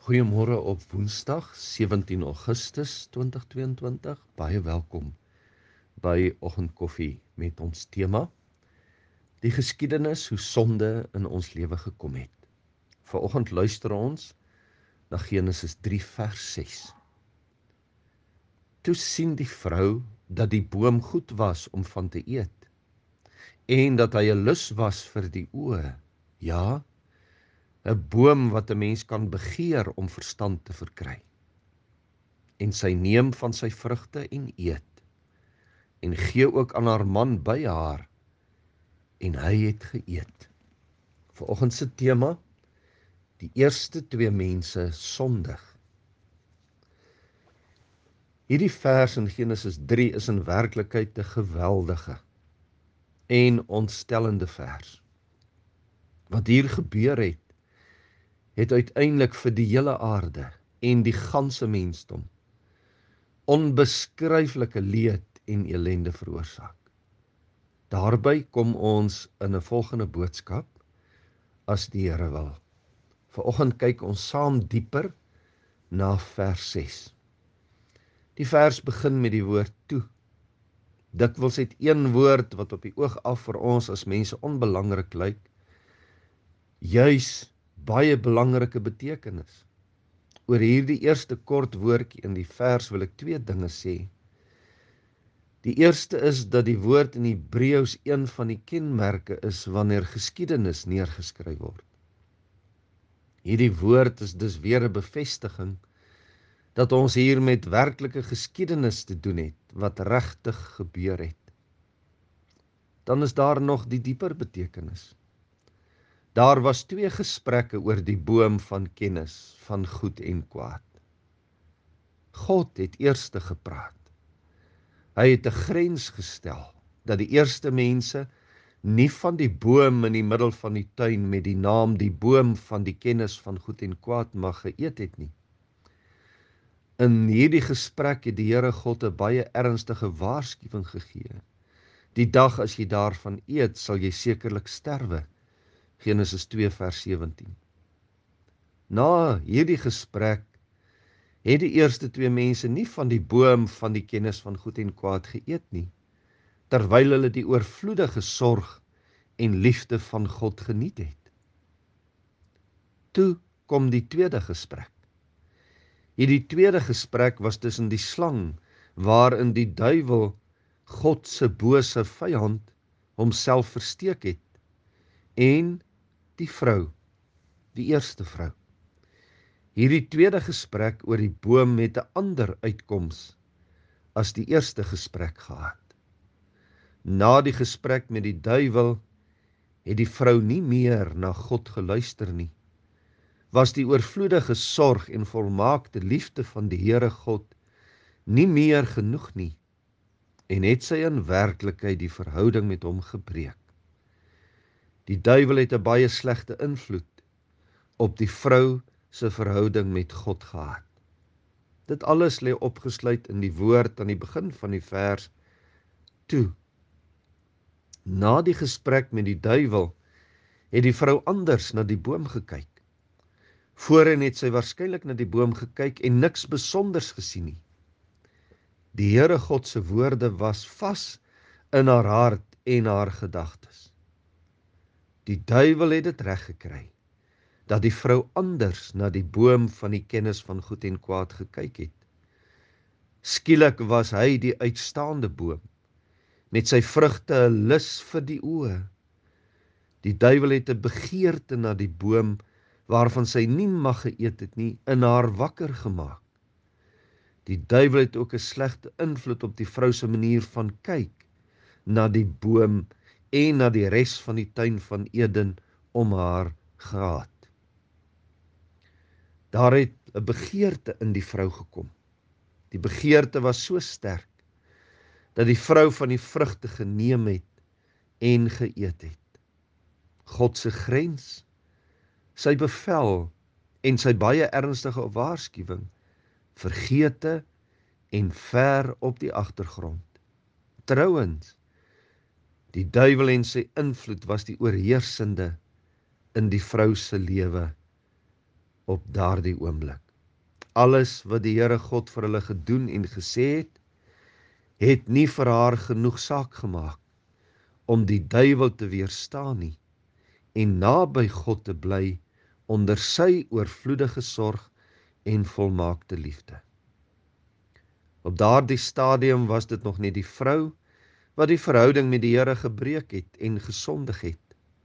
Goeiemôre op Woensdag 17 Augustus 2022. Baie welkom by Oggendkoffie met ons tema die geskiedenis hoe sonde in ons lewe gekom het. Vanoggend luister ons na Genesis 3 vers 6. Toe sien die vrou dat die boom goed was om van te eet en dat hy 'n lus was vir die oë, ja, 'n boom wat 'n mens kan begeer om verstand te verkry. En sy neem van sy vrugte en eet, en gee ook aan haar man by haar, en hy het geëet. Vanoggend se tema, die eerste twee mense sondig. Hierdie vers in Genesis 3 is in werklikheid 'n geweldige en ontstellende vers. Wat hier gebeur het uiteindelik vir die hele aarde en die ganse mensdom onbeskryflike leed en elende veroorsaak. Daarby kom ons in 'n volgende boodskap, as die Here wil. Vanoggend kyk ons saam dieper na vers 6. Die vers begin met die woord toe. Dikwels het een woord wat op die oog af vir ons as mense onbelangrik lyk, juis baie belangrike betekenis. Oor hierdie eerste kort woordjie in die vers wil ek twee dinge sê. Die eerste is dat die woord in Hebreëus een van die kenmerke is wanneer geskiedenis neergeskryf word. Hierdie woord is dus weer 'n bevestiging dat ons hier met werklike geskiedenis te doen het, wat regtig gebeur het. Dan is daar nog die dieper betekenis. Daar was twee gesprekke oor die boom van kennis, van goed en kwaad. God het eerste gepraat. Hy het 'n grens gestel, dat die eerste mense nie van die boom in die middel van die tuin met die naam die boom van die kennis van goed en kwaad mag geëet het nie. In hierdie gesprek het die Here God 'n baie ernstige waarskuwing gegee. Die dag as jy daarvan eet, sal jy sekerlik sterwe. Genesis 2 vers 17. Na hierdie gesprek het die eerste twee mense nie van die boom van die kennis van goed en kwaad geëet nie, terwyl hulle die oorvloedige sorg en liefde van God geniet het. Toe kom die tweede gesprek. Hierdie tweede gesprek was tussen die slang, waarin die duiwel, God se bose vyand, homself versteek het, en die vrou, die eerste vrou. Hierdie tweede gesprek oor die boom het 'n ander uitkoms as die eerste gesprek gehad. Na die gesprek met die duiwel het die vrou nie meer na God geluister nie. Was die oorvloedige sorg en volmaakte liefde van die Here God nie meer genoeg nie, en het sy in werklikheid die verhouding met hom gebreek. Die duiwel het 'n baie slegte invloed op die vrou se verhouding met God gehad. Dit alles lê opgesluit in die woord aan die begin van die vers, toe. Na die gesprek met die duiwel het die vrou anders na die boom gekyk. Voorheen het sy waarskynlik na die boom gekyk en niks besonders gesien nie. Die Here God se woorde was vas in haar hart en haar gedagtes. Die duiwel het dit reg gekry, dat die vrou anders na die boom van die kennis van goed en kwaad gekyk het. Skielik was hy die uitstaande boom, met sy vrugte 'n lus vir die oë. Die duiwel het 'n begeerte na die boom, waarvan sy nie mag geëet het nie, in haar wakker gemaak. Die duiwel het ook 'n slegte invloed op die vrou se manier van kyk na die boom en na die res van die tuin van Eden om haar gehad. Daar het 'n begeerte in die vrou gekom. Die begeerte was so sterk, dat die vrou van die vrugte geneem het en geëet het. God se grens, sy bevel en sy baie ernstige waarskuwing, vergete en ver op die agtergrond. Trouwens, die duiwel en sy invloed was die oorheersende in die vrou se lewe. op daardie oomblik. Alles wat die Here God vir hulle gedoen en gesê het nie vir haar genoeg saak gemaak om die duiwel te weerstaan nie en naby God te bly onder sy oorvloedige sorg en volmaakte liefde. Op daardie stadium was dit nog net die vrou wat die verhouding met die Here gebreek het en gesondig het.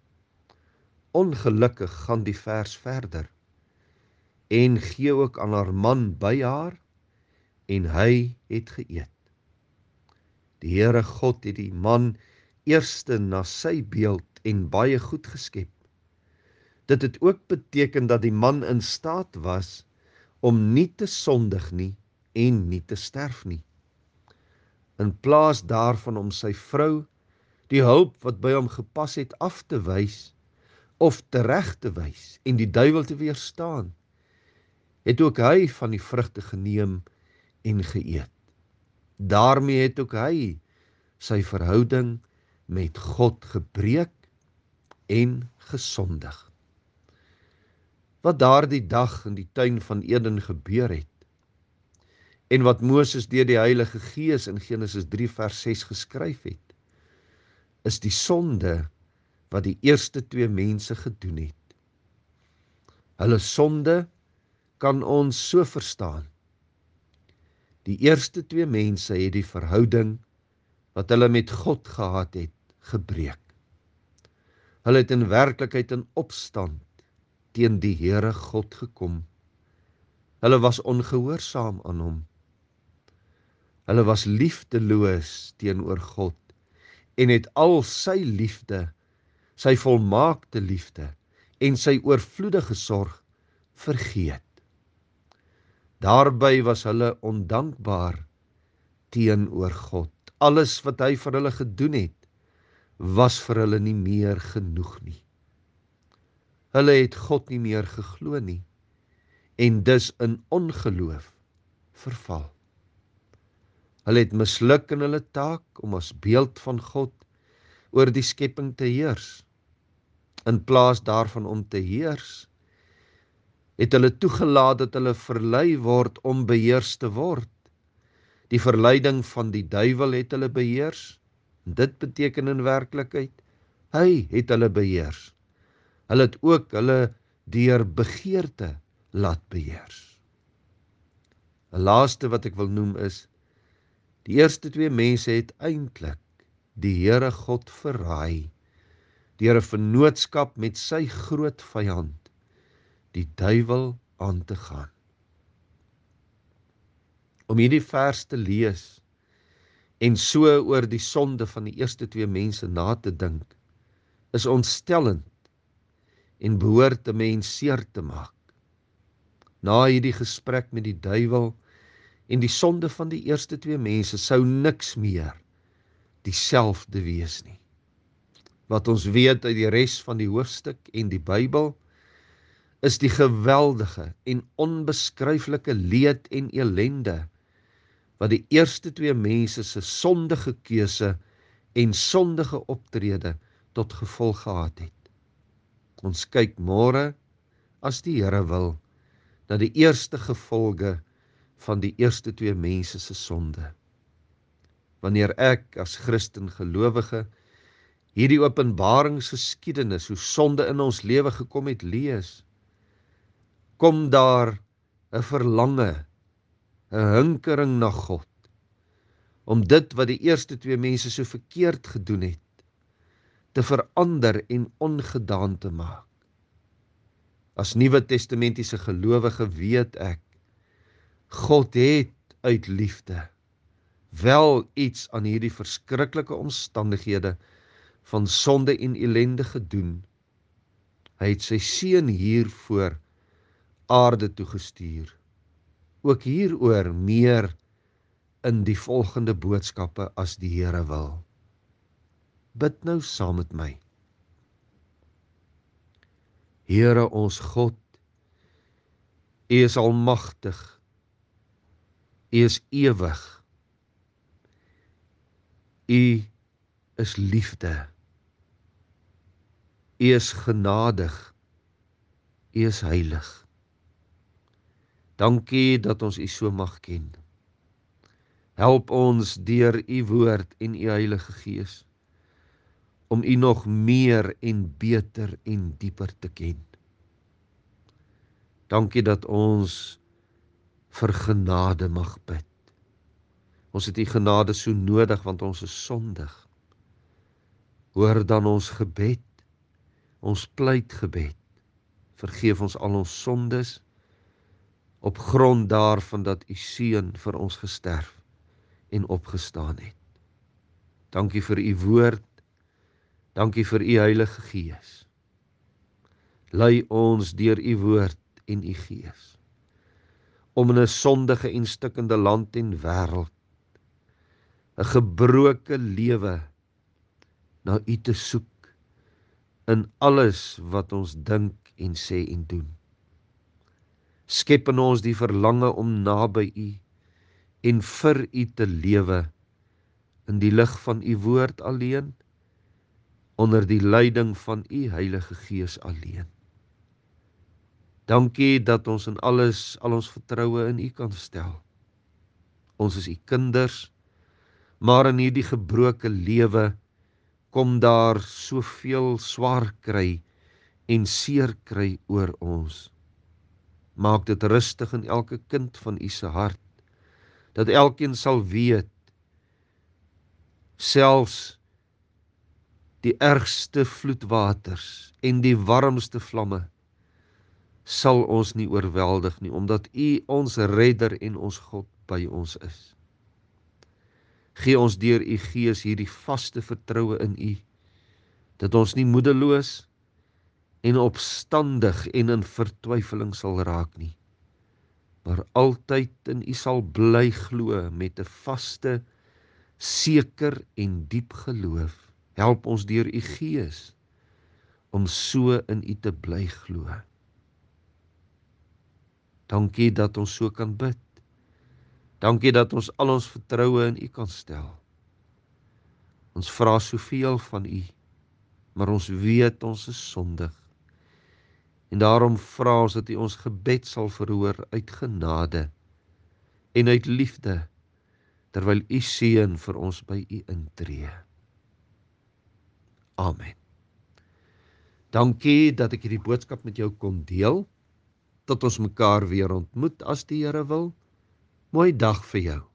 Ongelukkig gaan die vers verder en gee ook aan haar man by haar en hy het geëet. Die Here God het die man eerste na sy beeld en baie goed geskep. Dit het ook beteken dat die man in staat was om nie te sondig nie en nie te sterf nie. In plaas daarvan om sy vrou, die hulp wat by hom gepas het, af te wys of tereg te wys en die duiwel te weerstaan, het ook hy van die vrugte geneem en geëet. Daarmee het ook hy sy verhouding met God gebreek en gesondig. Wat daardie dag in die tuin van Eden gebeur het, en wat Moses deur die Heilige Gees in Genesis 3 vers 6 geskryf het, is die sonde wat die eerste twee mense gedoen het. Hulle sonde kan ons so verstaan. Die eerste twee mense het die verhouding wat hulle met God gehad het, gebreek. Hulle het in werklikheid in opstand teen die Here God gekom. Hulle was ongehoorsaam aan hom. Hulle was liefdeloos teenoor God en het al sy liefde, sy volmaakte liefde en sy oorvloedige sorg vergeet. Daarby was hulle ondankbaar teenoor God. Alles wat hy vir hulle gedoen het, was vir hulle nie meer genoeg nie. Hulle het God nie meer geglo nie en dus in ongeloof verval. Hulle het misluk in hulle taak om as beeld van God oor die skepping te heers. In plaas daarvan om te heers, het hulle toegelaat dat hulle verlei word om beheers te word. Die verleiding van die duiwel het hulle beheers. Dit beteken in werklikheid, hy het hulle beheers. Hulle het ook hulle deur begeerte laat beheers. 'n Laaste wat ek wil noem is, die eerste twee mense het eintlik die Here God verraai, deur 'n vennootskap met sy groot vyand, die duiwel, aan te gaan. Om hierdie vers te lees en so oor die sonde van die eerste twee mense na te dink, is ontstellend en behoort 'n mens seer te maak. Na hierdie gesprek met die duiwel en die sonde van die eerste twee mense sou niks meer dieselfde wees nie. Wat ons weet uit die res van die hoofstuk en die Bybel, is die geweldige en onbeskryflike leed en elende wat die eerste twee mense se sondige keuse en sondige optrede tot gevolg gehad het. Ons kyk môre, as die Here wil, na die eerste gevolge van die eerste twee mense se sonde. Wanneer ek as Christen gelowige hierdie openbaringsgeskiedenis, hoe sonde in ons lewe gekom het, lees, kom daar 'n verlange, 'n hinkering na God, om dit wat die eerste twee mense so verkeerd gedoen het, te verander en ongedaan te maak. As Nuwe Testamentiese gelowige weet ek, God het uit liefde wel iets aan hierdie verskriklike omstandighede van sonde en ellende gedoen. Hy het sy seun hiervoor aarde toegestuur. Ook hieroor meer in die volgende boodskappe as die Here wil. Bid nou saam met my. Here ons God, U is almagtig, U is ewig, U is liefde, U is genadig, U is heilig. Dankie dat ons U so mag ken. Help ons deur U woord en U Heilige Gees om U nog meer en beter en dieper te ken. Dankie dat ons vir genade mag bid. Ons het U genade so nodig want ons is sondig. Hoor dan ons gebed, ons pleitgebed. Vergeef ons al ons sondes op grond daarvan dat U Seun vir ons gesterf en opgestaan het. Dankie vir U woord, dankie vir U Heilige Gees. Lei ons deur U woord en U Gees om in 'n sondige en stikkende land en wêreld 'n gebroke lewe na U te soek in alles wat ons dink en sê en doen. Skep in ons die verlange om naby U en vir U te lewe in die lig van U woord alleen, onder die leiding van U Heilige Gees alleen. Dankie dat ons in alles al ons vertroue in U kan stel. Ons is U kinders, maar in hierdie gebroke lewe kom daar soveel swaar kry en seer kry oor ons. Maak dit rustig in elke kind van U se hart, dat elkeen sal weet, selfs die ergste vloedwaters en die warmste vlamme sal ons nie oorweldig nie, omdat U ons redder en ons God by ons is. Gee ons deur U Gees hierdie vaste vertroue in U, dat ons nie moedeloos en opstandig en in vertwyfeling sal raak nie, maar altyd in U sal bly glo met 'n vaste, seker en diep geloof. Help ons deur U Gees om so in U te bly glo. Dankie dat ons so kan bid. Dankie dat ons al ons vertroue in U kan stel. Ons vra soveel van U, maar ons weet ons is sondig. En daarom vra ons dat U ons gebed sal verhoor uit genade en uit liefde, terwyl U Seun vir ons by U intree. Amen. Dankie dat ek hierdie boodskap met jou kon deel. Tot ons mekaar weer ontmoet as die Here wil. Mooi dag vir jou.